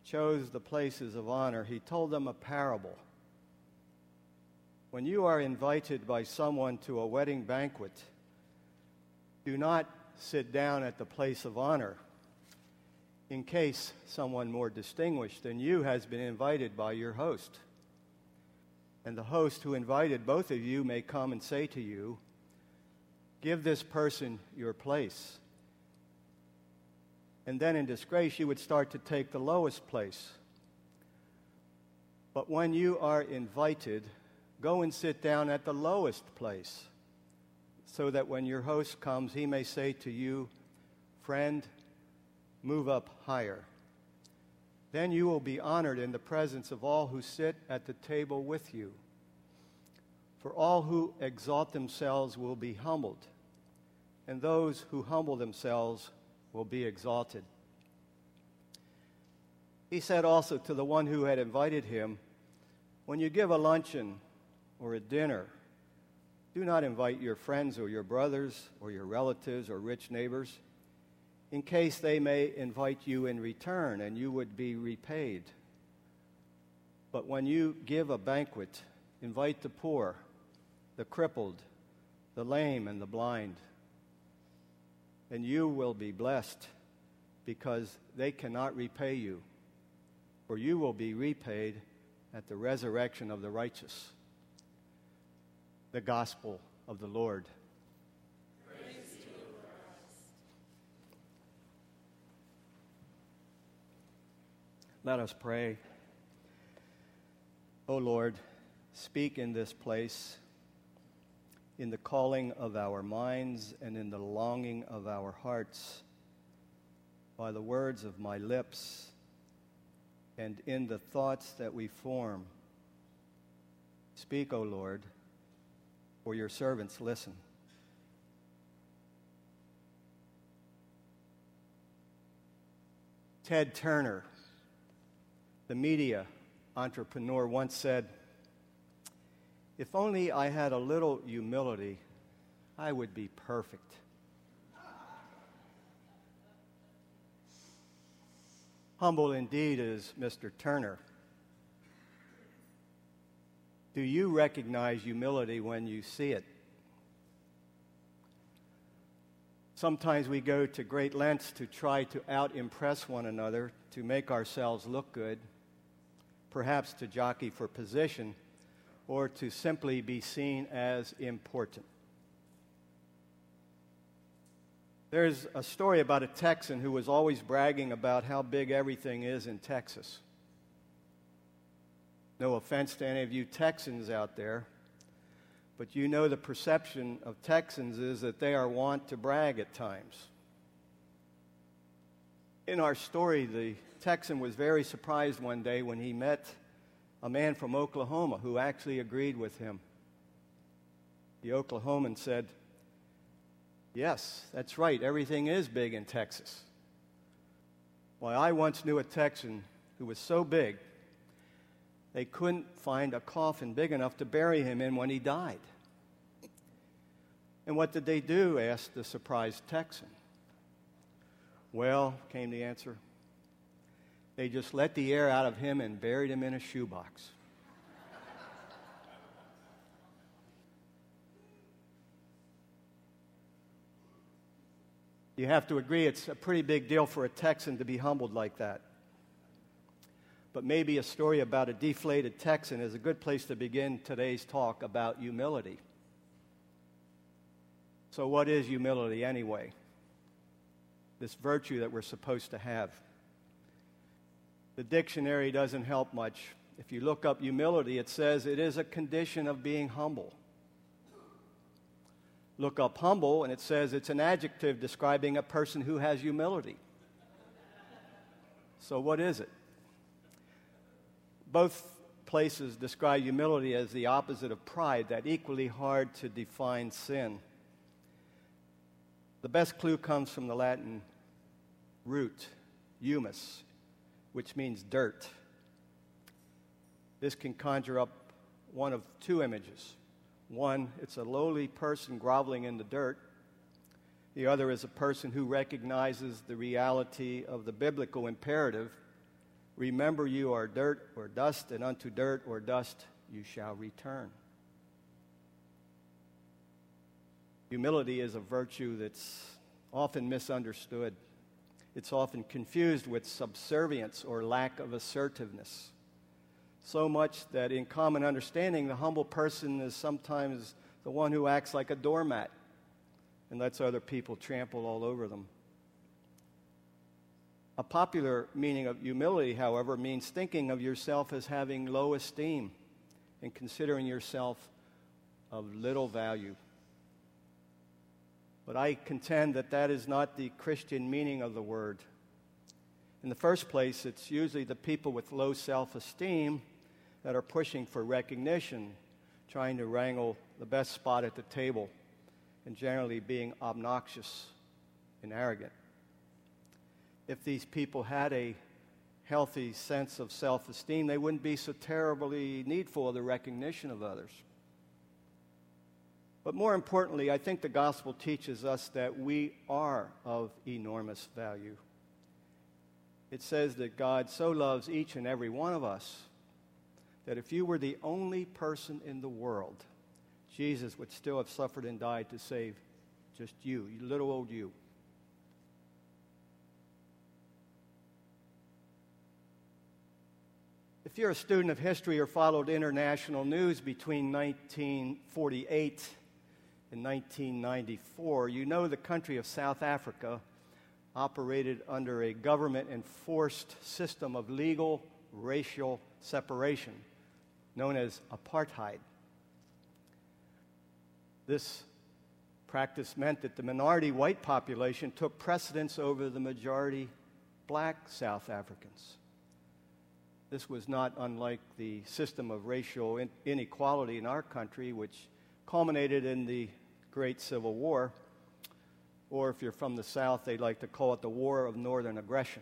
chose the places of honor, he told them a parable. When you are invited by someone to a wedding banquet, do not sit down at the place of honor, in case someone more distinguished than you has been invited by your host. And the host who invited both of you may come and say to you, "Give this person your place." And then in disgrace, you would start to take the lowest place. But when you are invited, go and sit down at the lowest place, so that when your host comes, he may say to you, "Friend, move up higher." Then you will be honored in the presence of all who sit at the table with you. For all who exalt themselves will be humbled, and those who humble themselves will be exalted. He said also to the one who had invited him, "When you give a luncheon or a dinner, do not invite your friends or your brothers or your relatives or rich neighbors, in case they may invite you in return and you would be repaid. But when you give a banquet, invite the poor, the crippled, the lame, and the blind. And you will be blessed, because they cannot repay you, for you will be repaid at the resurrection of the righteous." The Gospel of the Lord. Praise to you, Christ. Let us pray. O Lord, speak in this place, in the calling of our minds and in the longing of our hearts, by the words of my lips and in the thoughts that we form. Speak, O Lord, for your servants listen. Ted Turner, the media entrepreneur, once said, "If only I had a little humility, I would be perfect." Humble indeed is Mr. Turner. Do you recognize humility when you see it? Sometimes we go to great lengths to try to out-impress one another, to make ourselves look good, perhaps to jockey for position, or to simply be seen as important. There's a story about a Texan who was always bragging about how big everything is in Texas. No offense to any of you Texans out there, but you know the perception of Texans is that they are wont to brag at times. In our story, the Texan was very surprised one day when he met a man from Oklahoma who actually agreed with him. The Oklahoman said, "Yes, that's right, everything is big in Texas. Why, I once knew a Texan who was so big, they couldn't find a coffin big enough to bury him in when he died." "And what did they do?" asked the surprised Texan. "Well," came the answer, "they just let the air out of him and buried him in a shoebox." You have to agree it's a pretty big deal for a Texan to be humbled like that. But maybe a story about a deflated Texan is a good place to begin today's talk about humility. So what is humility anyway? This virtue that we're supposed to have. The dictionary doesn't help much. If you look up humility, it says it is a condition of being humble. Look up humble, and it says it's an adjective describing a person who has humility. So what is it? Both places describe humility as the opposite of pride, that equally hard to define sin. The best clue comes from the Latin root, humus, which means dirt. This can conjure up one of two images. One, it's a lowly person groveling in the dirt. The other is a person who recognizes the reality of the biblical imperative, Remember, you are dirt or dust, and unto dirt or dust you shall return. Humility is a virtue that's often misunderstood. It's often confused with subservience or lack of assertiveness. So much that in common understanding, the humble person is sometimes the one who acts like a doormat and lets other people trample all over them. A popular meaning of humility, however, means thinking of yourself as having low esteem and considering yourself of little value. But I contend that that is not the Christian meaning of the word. In the first place, it's usually the people with low self-esteem that are pushing for recognition, trying to wrangle the best spot at the table, and generally being obnoxious and arrogant. If these people had a healthy sense of self-esteem, they wouldn't be so terribly needful of the recognition of others. But more importantly, I think the gospel teaches us that we are of enormous value. It says that God so loves each and every one of us that if you were the only person in the world, Jesus would still have suffered and died to save just you little old you. If you're a student of history or followed international news between 1948 in 1994, you know the country of South Africa operated under a government-enforced system of legal racial separation known as apartheid. This practice meant that the minority white population took precedence over the majority black South Africans. This was not unlike the system of racial inequality in our country, which culminated in the Great Civil War, or if you're from the South, they like to call it the War of Northern Aggression.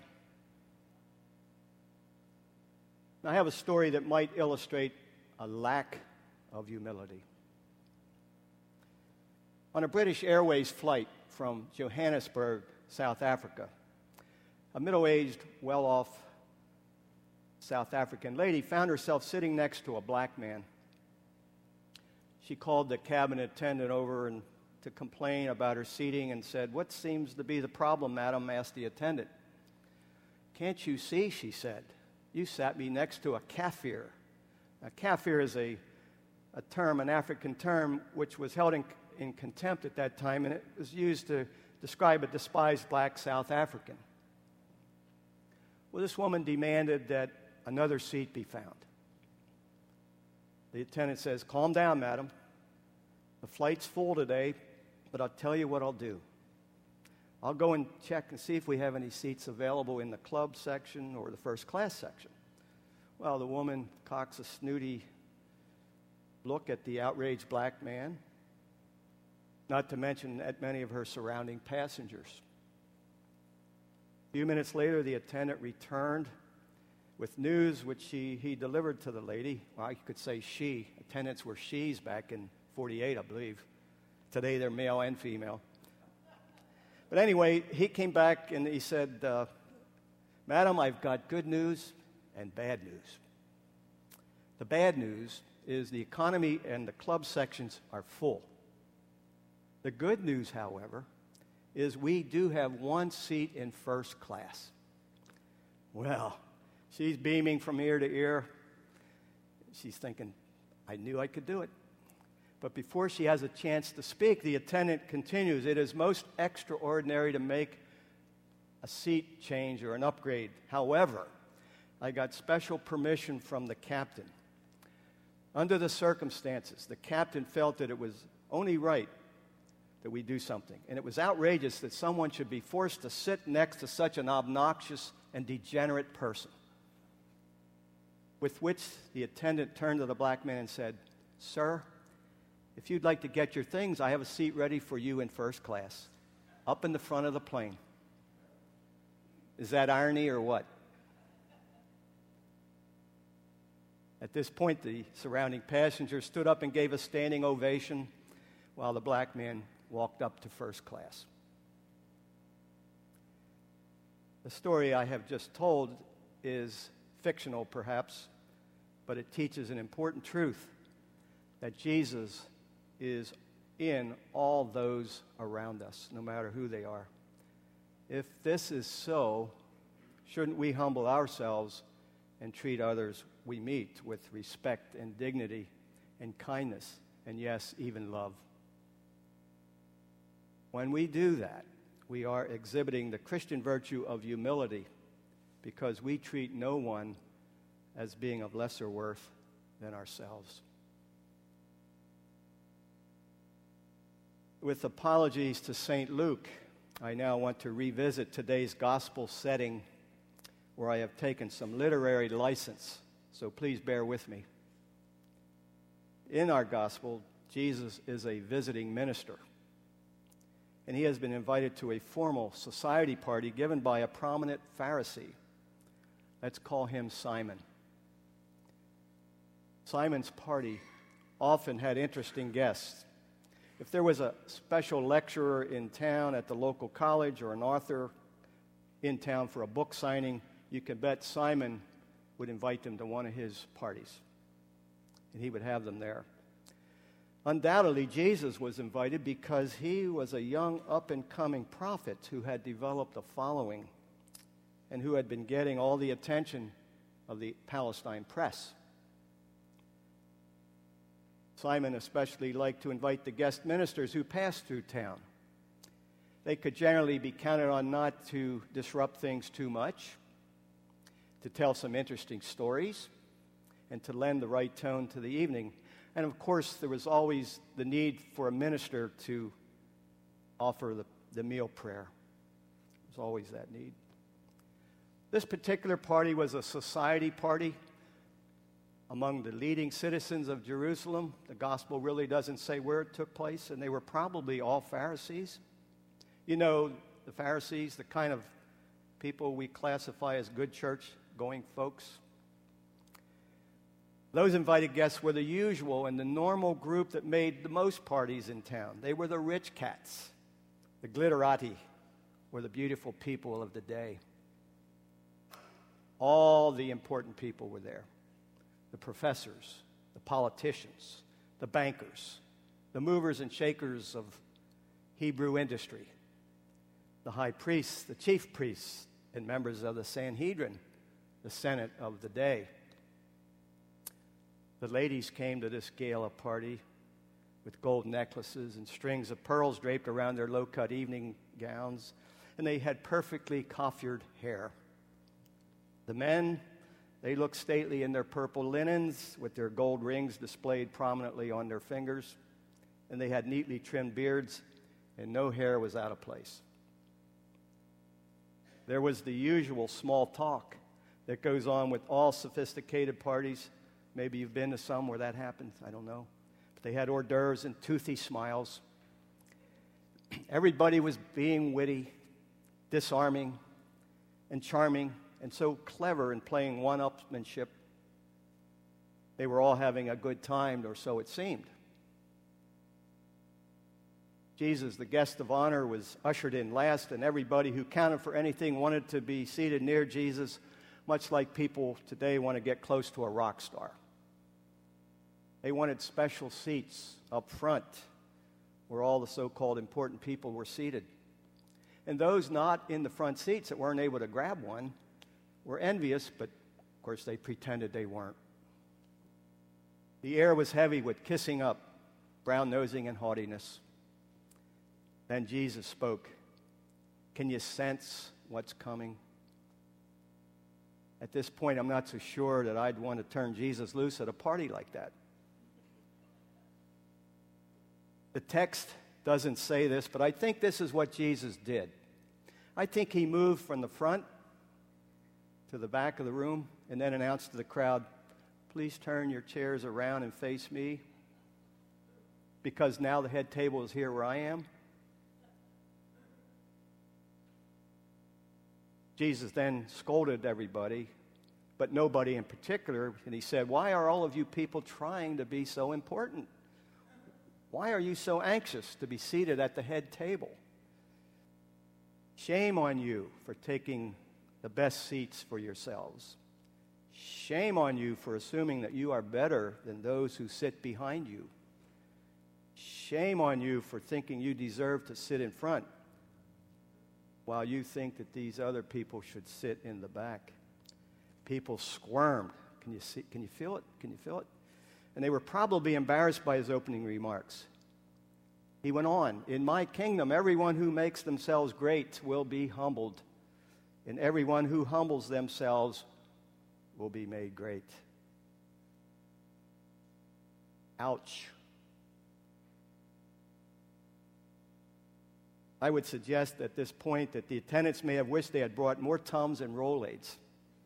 Now, I have a story that might illustrate a lack of humility. On a British Airways flight from Johannesburg, South Africa, a middle-aged, well-off South African lady found herself sitting next to a black man. She called the cabin attendant over and to complain about her seating and said, "What seems to be the problem, madam?" asked the attendant. "Can't you see," she said, "you sat me next to a Kafir." Now, Kafir is a term, an African term, which was held in contempt at that time, and it was used to describe a despised black South African. Well, this woman demanded that another seat be found. The attendant says, "Calm down, madam. The flight's full today, but I'll tell you what I'll do. I'll go and check and see if we have any seats available in the club section or the first class section." Well, the woman cocks a snooty look at the outraged black man, not to mention at many of her surrounding passengers. A few minutes later, the attendant returned with news which he delivered to the lady. Well, I could say she. Attendants were she's back in 48, I believe. Today, they're male and female. But anyway, he came back and he said, "Madam, I've got good news and bad news. The bad news is the economy and the club sections are full. The good news, however, is we do have one seat in first class." Well, she's beaming from ear to ear. She's thinking, "I knew I could do it." But before she has a chance to speak, the attendant continues, "It is most extraordinary to make a seat change or an upgrade. However, I got special permission from the captain. Under the circumstances, the captain felt that it was only right that we do something. And it was outrageous that someone should be forced to sit next to such an obnoxious and degenerate person." With which the attendant turned to the black man and said, "Sir, if you'd like to get your things, I have a seat ready for you in first class, up in the front of the plane." Is that irony or what? At this point, the surrounding passengers stood up and gave a standing ovation while the black man walked up to first class. The story I have just told is fictional perhaps, but it teaches an important truth that Jesus is in all those around us, no matter who they are. If this is so, shouldn't we humble ourselves and treat others we meet with respect and dignity and kindness and, yes, even love? When we do that, we are exhibiting the Christian virtue of humility because we treat no one as being of lesser worth than ourselves. With apologies to St. Luke, I now want to revisit today's gospel setting where I have taken some literary license, so please bear with me. In our gospel, Jesus is a visiting minister, and he has been invited to a formal society party given by a prominent Pharisee. Let's call him Simon. Simon's party often had interesting guests. If there was a special lecturer in town at the local college or an author in town for a book signing, you can bet Simon would invite them to one of his parties, and he would have them there. Undoubtedly, Jesus was invited because he was a young up-and-coming prophet who had developed a following and who had been getting all the attention of the Palestine press. Simon especially liked to invite the guest ministers who passed through town. They could generally be counted on not to disrupt things too much, to tell some interesting stories, and to lend the right tone to the evening. And of course, there was always the need for a minister to offer the meal prayer. There's always that need. This particular party was a society party among the leading citizens of Jerusalem. The gospel really doesn't say where it took place, and they were probably all Pharisees. You know, the Pharisees, the kind of people we classify as good church-going folks. Those invited guests were the usual and the normal group that made the most parties in town. They were the rich cats, the glitterati, or the beautiful people of the day. All the important people were there. The professors, the politicians, the bankers, the movers and shakers of Hebrew industry, the high priests, the chief priests, and members of the Sanhedrin, the Senate of the day. The ladies came to this gala party with gold necklaces and strings of pearls draped around their low-cut evening gowns, and they had perfectly coiffured hair. The men, they looked stately in their purple linens with their gold rings displayed prominently on their fingers, and they had neatly trimmed beards, and no hair was out of place. There was the usual small talk that goes on with all sophisticated parties. Maybe you've been to some where that happens, I don't know. But they had hors d'oeuvres and toothy smiles. Everybody was being witty, disarming, and charming, and so clever in playing one-upsmanship. They were all having a good time, or so it seemed. Jesus, the guest of honor, was ushered in last, and everybody who counted for anything wanted to be seated near Jesus, much like people today want to get close to a rock star. They wanted special seats up front where all the so-called important people were seated. And those not in the front seats that weren't able to grab one were envious, but of course they pretended they weren't. The air was heavy with kissing up, brown-nosing, and haughtiness. Then Jesus spoke. Can you sense what's coming? At this point, I'm not so sure that I'd want to turn Jesus loose at a party like that. The text doesn't say this, but I think this is what Jesus did. I think he moved from the front to the back of the room and then announced to the crowd, please turn your chairs around and face me, because now the head table is here where I am. Jesus then scolded everybody, but nobody in particular, and he said, why are all of you people trying to be so important? Why are you so anxious to be seated at the head table? Shame on you for taking the best seats for yourselves. Shame on you for assuming that you are better than those who sit behind you. Shame on you for thinking you deserve to sit in front while you think that these other people should sit in the back. People squirmed. Can you feel it? Can you feel it? And they were probably embarrassed by his opening remarks. He went on, "In my kingdom, everyone who makes themselves great will be humbled, and everyone who humbles themselves will be made great." Ouch. I would suggest at this point that the attendants may have wished they had brought more Tums and Rolaids.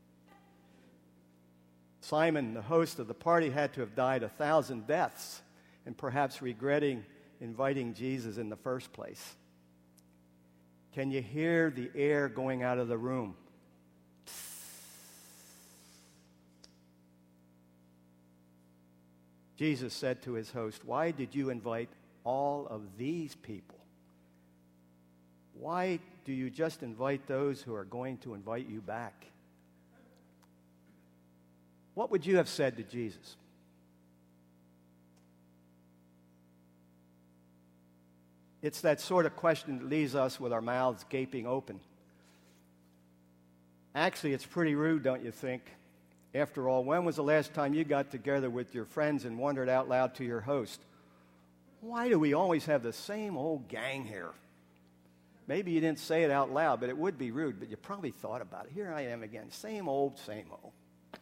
Simon, the host of the party, had to have died 1,000 deaths and perhaps regretting inviting Jesus in the first place. Can you hear the air going out of the room? Jesus said to his host, "Why did you invite all of these people? Why do you just invite those who are going to invite you back?" What would you have said to Jesus? It's that sort of question that leaves us with our mouths gaping open. Actually, it's pretty rude, don't you think? After all, when was the last time you got together with your friends and wondered out loud to your host, "Why do we always have the same old gang here?" Maybe you didn't say it out loud, but it would be rude, but you probably thought about it. Here I am again, same old, same old.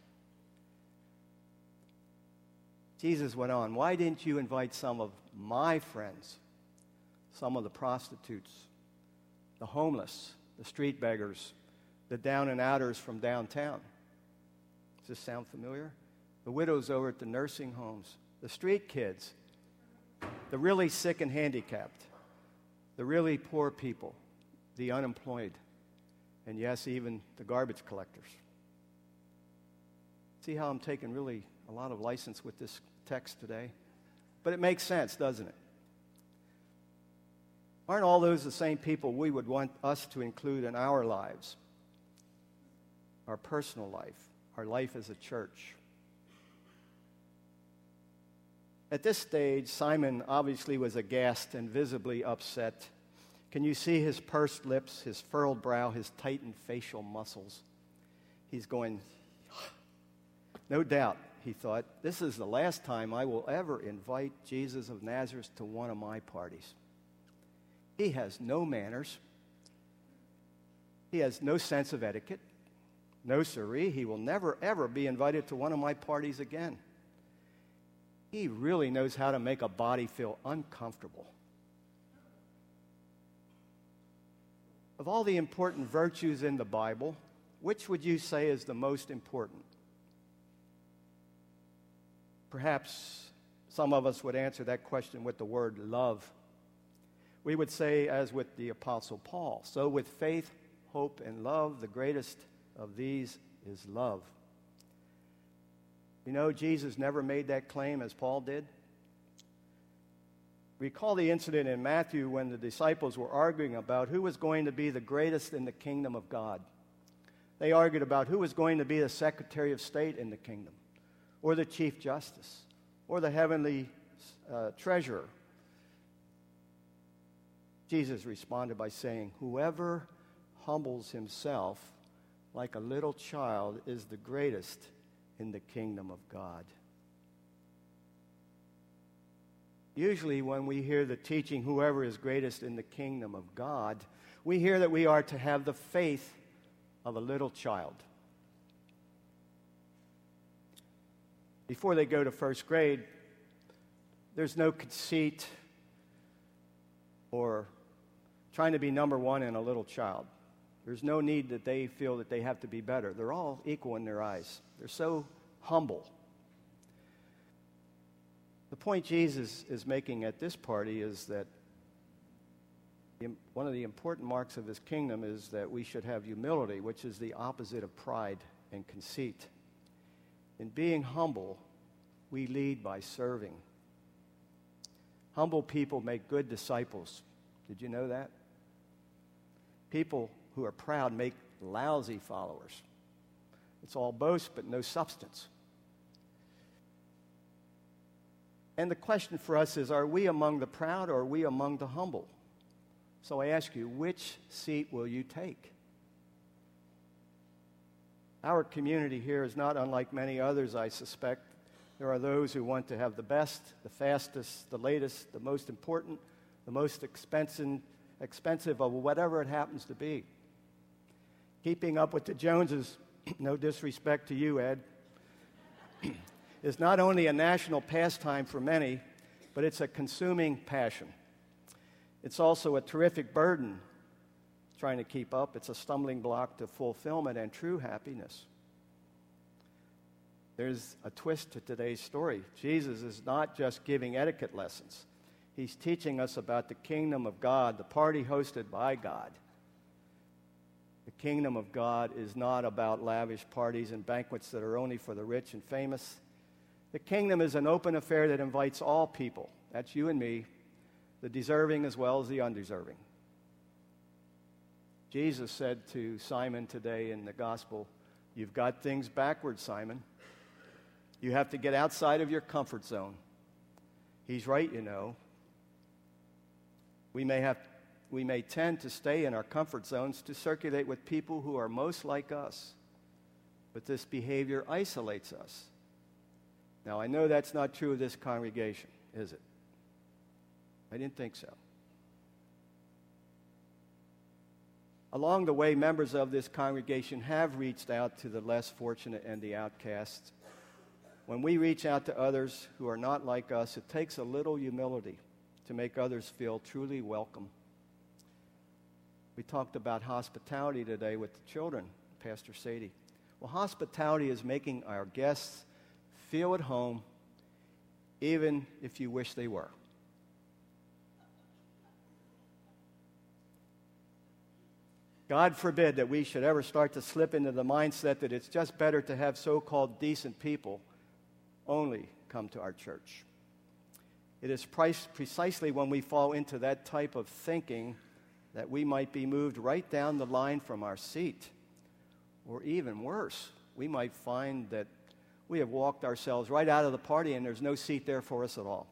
Jesus went on, "Why didn't you invite some of my friends, some of the prostitutes, the homeless, the street beggars, the down and outers from downtown?" Does this sound familiar? The widows over at the nursing homes, the street kids, the really sick and handicapped, the really poor people, the unemployed, and yes, even the garbage collectors. See how I'm taking really a lot of license with this text today? But it makes sense, doesn't it? Aren't all those the same people we would want us to include in our lives, our personal life, our life as a church? At this stage, Simon obviously was aghast and visibly upset. Can you see his pursed lips, his furrowed brow, his tightened facial muscles? He's going, no doubt, he thought, this is the last time I will ever invite Jesus of Nazareth to one of my parties. He has no manners. He has no sense of etiquette. No siree, he will never, ever be invited to one of my parties again. He really knows how to make a body feel uncomfortable. Of all the important virtues in the Bible, which would you say is the most important? Perhaps some of us would answer that question with the word love. We would say, as with the Apostle Paul, so with faith, hope, and love, the greatest of these is love. You know, Jesus never made that claim as Paul did. Recall the incident in Matthew when the disciples were arguing about who was going to be the greatest in the kingdom of God. They argued about who was going to be the Secretary of State in the kingdom, or the Chief Justice, or the heavenly treasurer. Jesus responded by saying, "Whoever humbles himself like a little child is the greatest in the kingdom of God." Usually when we hear the teaching, whoever is greatest in the kingdom of God, we hear that we are to have the faith of a little child. Before they go to first grade, there's no conceit or trying to be number one in a little child. There's no need that they feel that they have to be better. They're all equal in their eyes. They're so humble. The point Jesus is making at this party is that one of the important marks of his kingdom is that we should have humility, which is the opposite of pride and conceit. In being humble, we lead by serving. Humble people make good disciples. Did you know that? People who are proud make lousy followers. It's all boast, but no substance. And the question for us is, are we among the proud or are we among the humble? So I ask you, which seat will you take? Our community here is not unlike many others, I suspect. There are those who want to have the best, the fastest, the latest, the most important, the most expensive of whatever it happens to be. Keeping up with the Joneses, no disrespect to you, Ed, is not only a national pastime for many, but it's a consuming passion. It's also a terrific burden trying to keep up. It's a stumbling block to fulfillment and true happiness. There's a twist to today's story. Jesus is not just giving etiquette lessons. He's teaching us about the kingdom of God, the party hosted by God. The kingdom of God is not about lavish parties and banquets that are only for the rich and famous. The kingdom is an open affair that invites all people. That's you and me, the deserving as well as the undeserving. Jesus said to Simon today in the gospel, "You've got things backwards, Simon. You have to get outside of your comfort zone." He's right, you know. We may tend to stay in our comfort zones to circulate with people who are most like us, but this behavior isolates us. Now, I know that's not true of this congregation, is it? I didn't think so. Along the way, members of this congregation have reached out to the less fortunate and the outcasts. When we reach out to others who are not like us, it takes a little humility to make others feel truly welcome. We talked about hospitality today with the children, Pastor Sadie. Well, hospitality is making our guests feel at home, even if you wish they were. God forbid that we should ever start to slip into the mindset that it's just better to have so-called decent people only come to our church. It is precisely when we fall into that type of thinking that we might be moved right down the line from our seat. Or even worse, we might find that we have walked ourselves right out of the party and there's no seat there for us at all.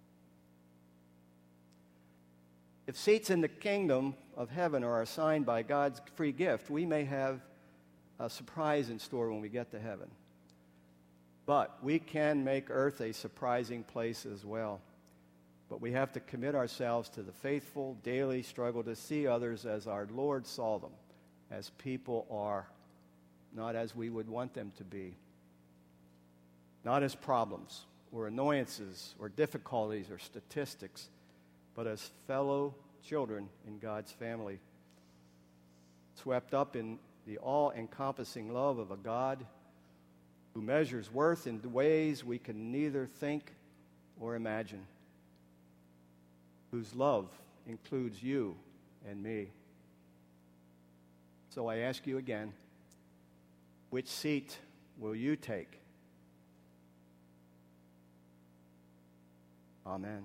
If seats in the kingdom of heaven are assigned by God's free gift, we may have a surprise in store when we get to heaven. But we can make earth a surprising place as well. But we have to commit ourselves to the faithful, daily struggle to see others as our Lord saw them, as people are, not as we would want them to be. Not as problems or annoyances or difficulties or statistics, but as fellow children in God's family, swept up in the all-encompassing love of a God who measures worth in ways we can neither think or imagine, whose love includes you and me. So I ask you again, which seat will you take? Amen.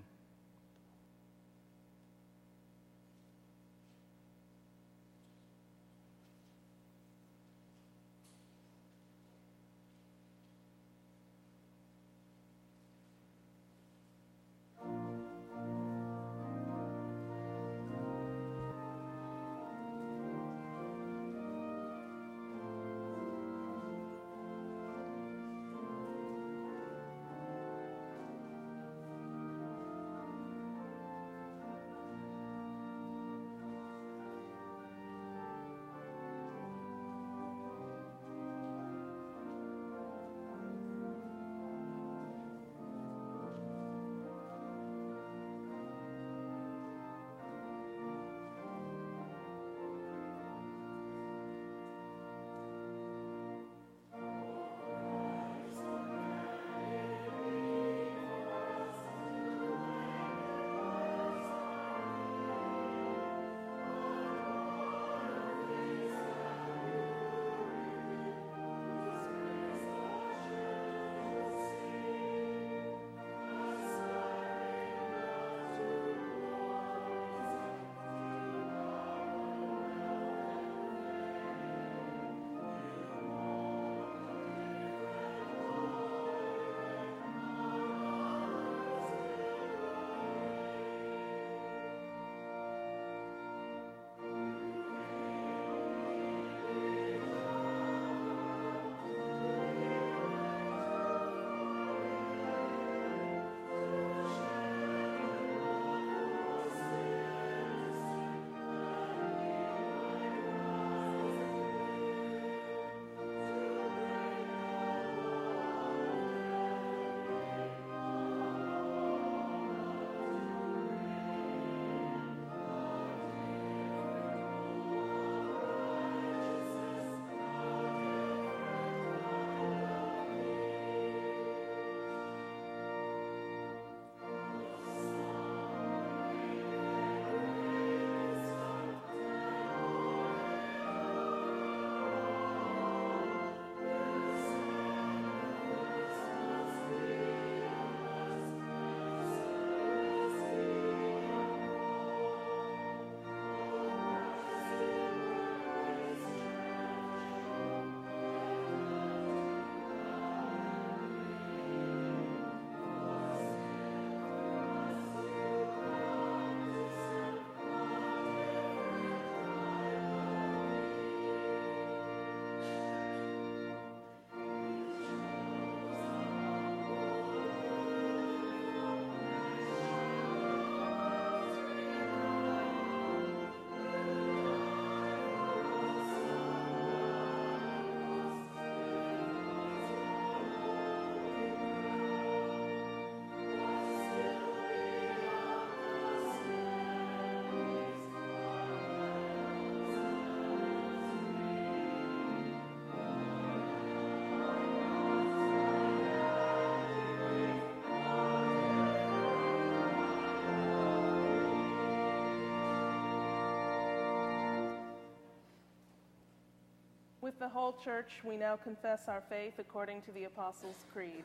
With the whole church, we now confess our faith according to the Apostles' Creed.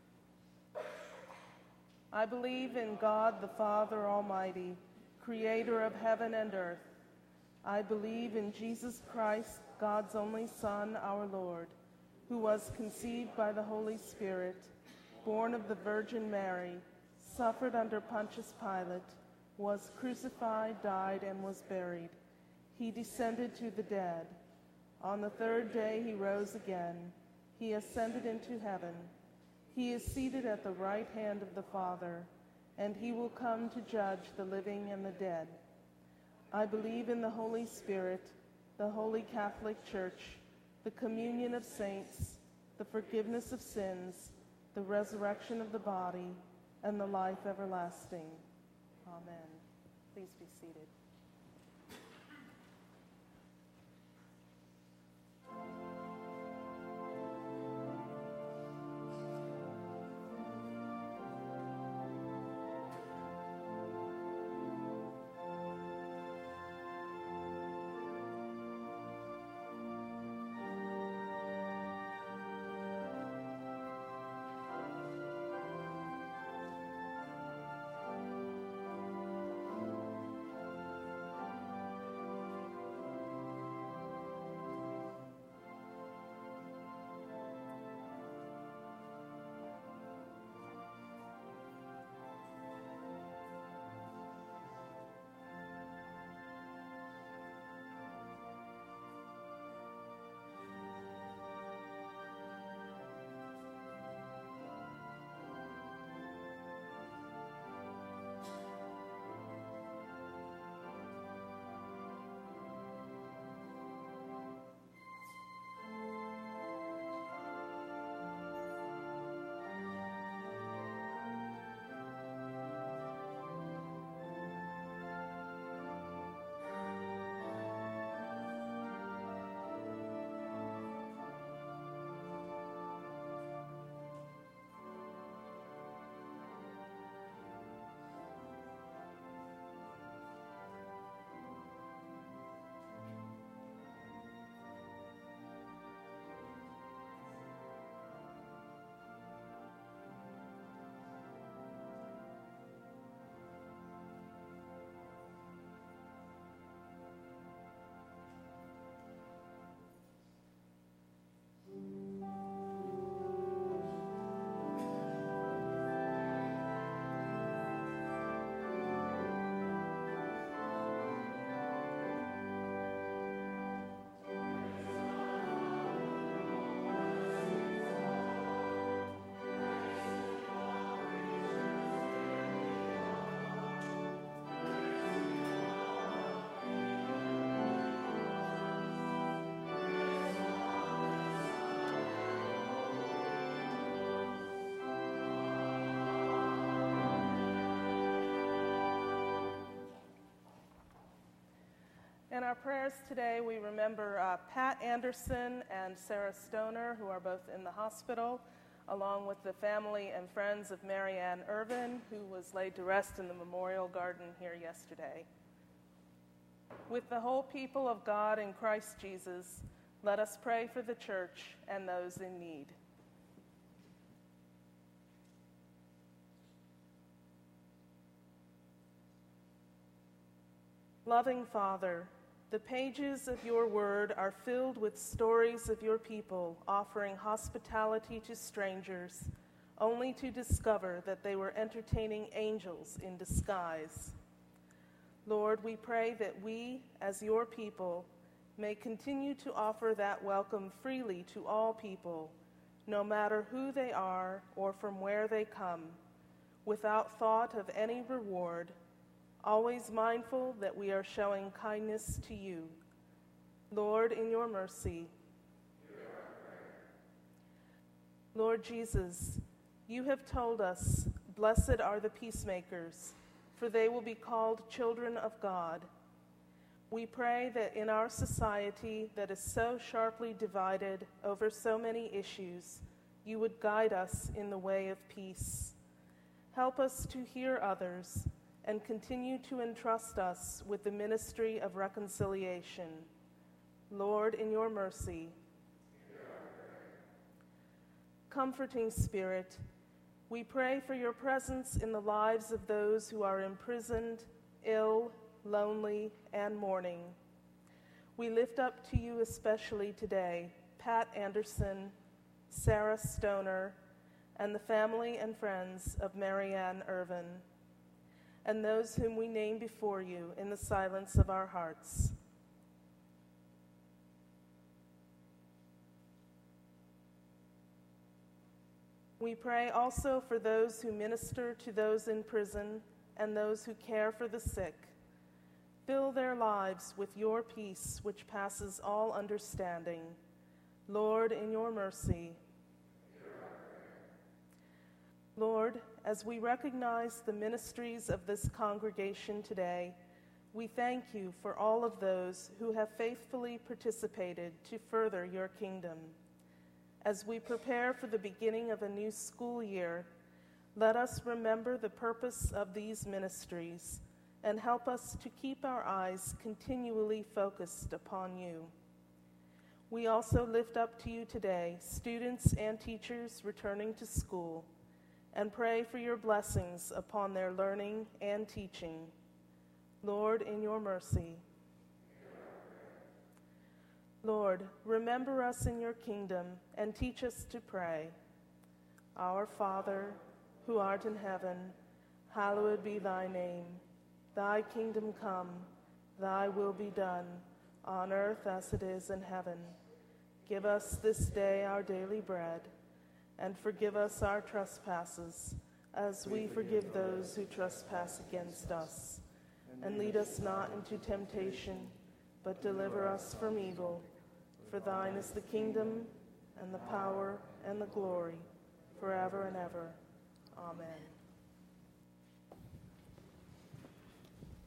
I believe in God the Father Almighty, creator of heaven and earth. I believe in Jesus Christ, God's only Son, our Lord, who was conceived by the Holy Spirit, born of the Virgin Mary, suffered under Pontius Pilate, was crucified, died, and was buried. He descended to the dead. On the third day he rose again. He ascended into heaven. He is seated at the right hand of the Father, and he will come to judge the living and the dead. I believe in the Holy Spirit, the Holy Catholic Church, the communion of saints, the forgiveness of sins, the resurrection of the body, and the life everlasting. Amen. Please be seated. In our prayers today, we remember Pat Anderson and Sarah Stoner, who are both in the hospital, along with the family and friends of Mary Ann Irvin, who was laid to rest in the memorial garden here yesterday. With the whole people of God in Christ Jesus, let us pray for the church and those in need. Loving Father, the pages of your word are filled with stories of your people offering hospitality to strangers, only to discover that they were entertaining angels in disguise. Lord, we pray that we, as your people, may continue to offer that welcome freely to all people, no matter who they are or from where they come, without thought of any reward, always mindful that we are showing kindness to you. Lord, in your mercy. Lord Jesus, you have told us, "Blessed are the peacemakers, for they will be called children of God." We pray that in our society that is so sharply divided over so many issues, you would guide us in the way of peace. Help us to hear others and continue to entrust us with the ministry of reconciliation. Lord, in your mercy. comforting Spirit, we pray for your presence in the lives of those who are imprisoned, ill, lonely, and mourning. We lift up to you especially today Pat Anderson, Sarah Stoner, and the family and friends of Marianne Irvin, and those whom we name before you in the silence of our hearts. We pray also for those who minister to those in prison and those who care for the sick. Fill their lives with your peace, which passes all understanding. Lord, in your mercy. Lord, as we recognize the ministries of this congregation today, we thank you for all of those who have faithfully participated to further your kingdom. As we prepare for the beginning of a new school year, let us remember the purpose of these ministries and help us to keep our eyes continually focused upon you. We also lift up to you today students and teachers returning to school and pray for your blessings upon their learning and teaching. Lord, in your mercy. Lord, remember us in your kingdom and teach us to pray. Our Father, who art in heaven, hallowed be thy name. Thy kingdom come, thy will be done, on earth as it is in heaven. Give us this day our daily bread, and forgive us our trespasses, as we forgive those who trespass against us. And lead us not into temptation, but deliver us from evil. For thine is the kingdom, and the power, and the glory, forever and ever. Amen.